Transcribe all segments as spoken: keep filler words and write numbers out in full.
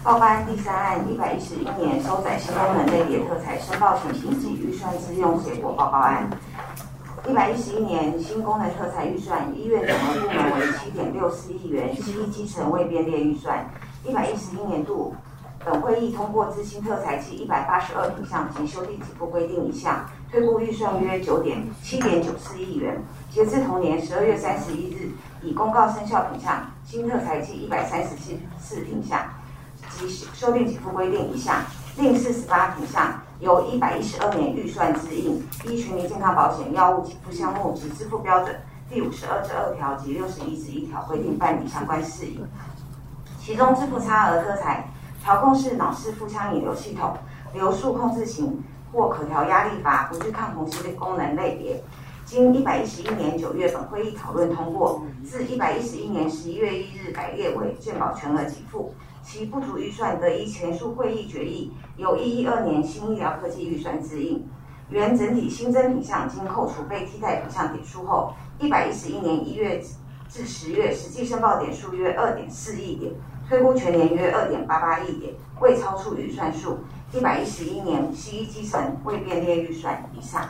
报告案第三案一百一十一年收载新功能类别特材申报情形及预算之用结果报告案。一百一十一年新功能特材预算，医院总额部门为七点六四亿元，其一基层未编列预算。一百一十一年度本会议通过之新特材计一百八十二品项及修订给付规定一项，退估预算约九点七点九四亿元。截至同年十二月三十一日，已公告生效品项新特材计一百三十四品项及修订给付规定一项，另四十八品项由一百一十二年预算支应，依全民健康保险药物给付项目及支付标准第五十二至二条及六十一至一条规定办理相关事宜。其中支付差额特材调控式脑式腹腔引流系统、流速控制型或可调压力阀不具抗虹吸的功能类别，经一百一十一年九月本会议讨论通过，自一百一十一年十一月一日改列为健保全额给付。其不足预算得依前述会议决议，由一一二年新医疗科技预算支应。原整体新增品项经扣除被替代品项点数后，一百一十一年一月至十月实际申报点数约二点四亿点，推估全年约二点八八亿点，未超出预算数。一百一十一年西医基层未编列预算以上。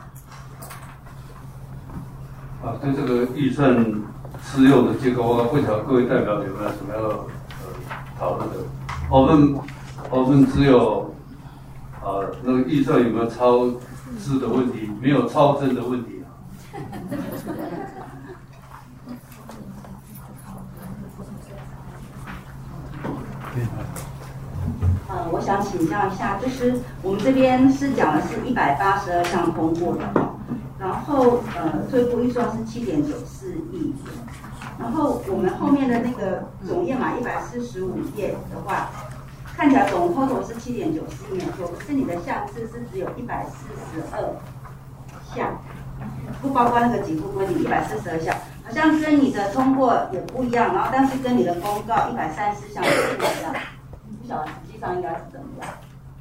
啊，对这个预算适用的结构，我不晓得各位代表有没有什么要呃讨论的？我们我们只有呃那个预算有没有超支的问题，没有超增的问题啊。 呃，我想请教一下，就是我们这边是讲的是一百八十二项通过的哈，然后呃退估预算是七点九四亿，然后我们后面的那个总页码一百四十五页的话，看起来总 total 是七点九四亿没错，可是你的项次是只有一百四十二项，不包括那个给付规定一百四十二项，好像跟你的通过也不一样，然后但是跟你的公告一百三十四项也不一样。不晓得实际上应该是怎么样。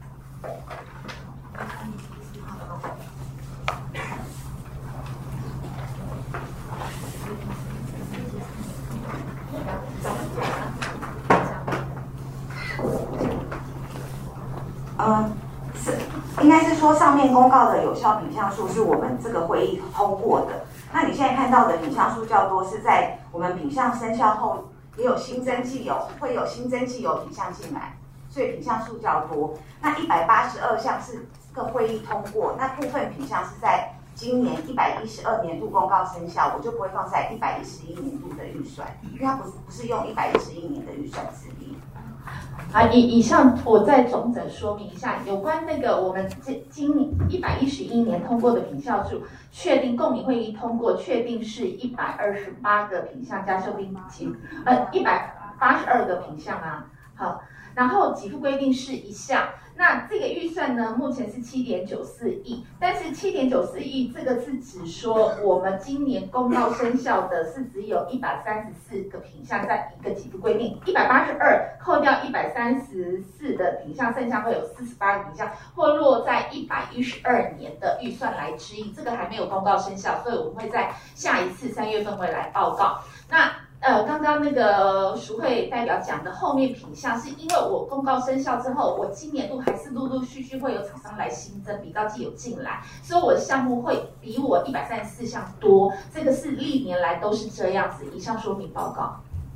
呃，是应该是说上面公告的有效品项数是我们这个会议通过的。那你现在看到的品项数较多，是在我们品项生效后。也有新增既有，会有新增既有品项进来，所以品项数较多。那一百八十二项是这个会议通过，那部分品项是在今年一百一十二年度公告生效，我就不会放在一百一十一年度的预算，因为它不是不是用一百一十一年的预算之一。 啊，以以上我再总整说明一下，有关那个我们今今年一百一十一年通过的品项数，确定共鸣会议通过，确定是一百二十八个品项加修订金，呃，一百八十二个品项啊，好，然后给付规定是一项。那这个预算呢，目前是七点九四亿，但是七点九四亿这个是指说我们今年公告生效的是只有一百三十四个品项在一个给付规定，一百八十二扣掉一百三十四的品项，剩下会有四十八个品项，或落在一百一十二年的预算来支应，这个还没有公告生效，所以我们会在下一次三月份会来报告。那呃，刚刚那个淑慧代表讲的后面品项，是因为我公告生效之后，我今年度还是陆陆续续会有厂商来新增，比照既有进来，所以我的项目会比我一百三十四项多，这个是历年来都是这样子。以上说明报告。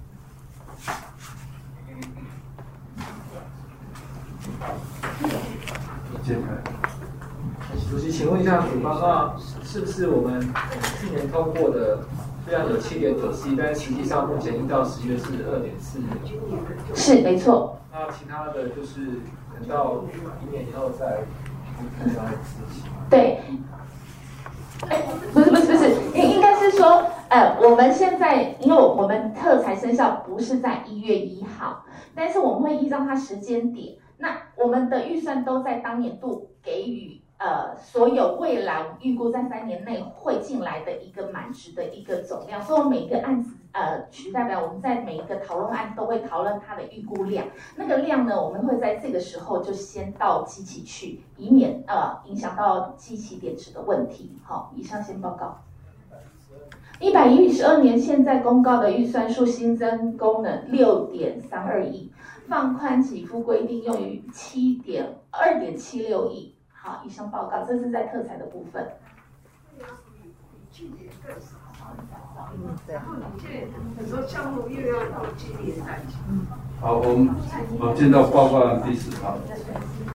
主席，请问一下，主报告是不是我们去年通过的？虽然有七点九四亿，但实际上目前一到十月是二点四亿。 是没错。 那其他的就是等到一年以后再看到执行。 对。哎，不是不是不是，应应该是说，呃，我们现在因为我们特才生效不是在一月一号，但是我们会依照它时间点，那我们的预算都在当年度给予。呃，所有未来预估在三年内会进来的一个满值的一个总量，所以我每一个案子，呃，取代表我们在每一个讨论案都会讨论它的预估量。那个量呢，我们会在这个时候就先到机器去，以免呃影响到机器点值的问题。好，以上先报告。一百一十二年现在公告的预算数新增功能六点三二亿。 放宽给付规定用于七点二点七六亿。好，以上报告，这是在特财的部分。 去年更少，嗯，对。然后你现在很多项目又要到今年再去。 好，我们我们进到报告案第四条。